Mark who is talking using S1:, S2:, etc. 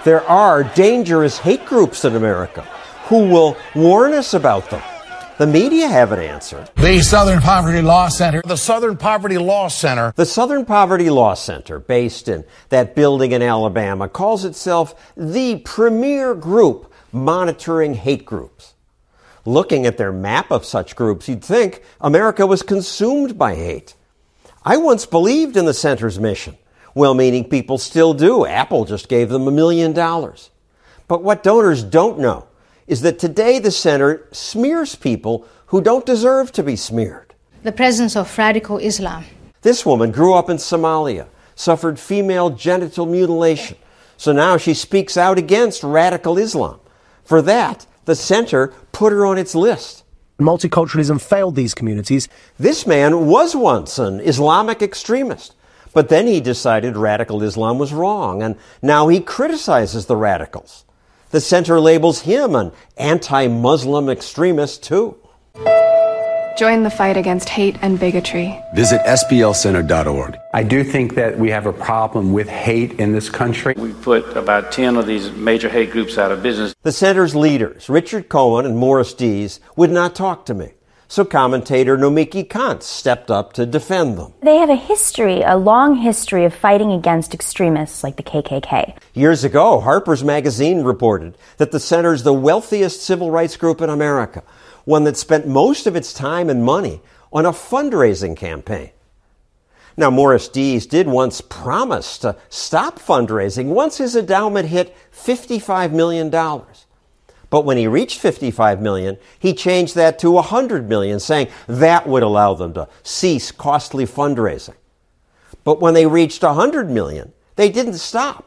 S1: There are dangerous hate groups in America. Who will warn us about them? The media haven't answered.
S2: The Southern Poverty Law Center. The Southern Poverty Law Center.
S1: The Southern Poverty Law Center, based in that building in Alabama, calls itself the premier group monitoring hate groups. Looking at their map of such groups, you'd think America was consumed by hate. I once believed in the center's mission. Well-meaning people still do. Apple just gave them $1 million. But what donors don't know is that today the center smears people who don't deserve to be smeared.
S3: The presence of radical Islam.
S1: This woman grew up in Somalia, suffered female genital mutilation. So now she speaks out against radical Islam. For that, the center put her on its list.
S4: Multiculturalism failed these communities.
S1: This man was once an Islamic extremist, but then he decided radical Islam was wrong, and now he criticizes the radicals. The center labels him an anti-Muslim extremist, too.
S5: Join the fight against hate and bigotry.
S6: Visit splcenter.org.
S7: I do think that we have a problem with hate in this country.
S8: We put about 10 of these major hate groups out of business.
S1: The center's leaders, Richard Cohen and Morris Dees, would not talk to me. So commentator Nomiki Konst stepped up to defend them.
S9: They have a long history of fighting against extremists like the KKK.
S1: Years ago, Harper's Magazine reported that the center's the wealthiest civil rights group in America, one that spent most of its time and money on a fundraising campaign. Now, Morris Dees did once promise to stop fundraising once his endowment hit $55 million. But when he reached $55 million, he changed that to $100 million, saying that would allow them to cease costly fundraising. But when they reached $100 million, they didn't stop.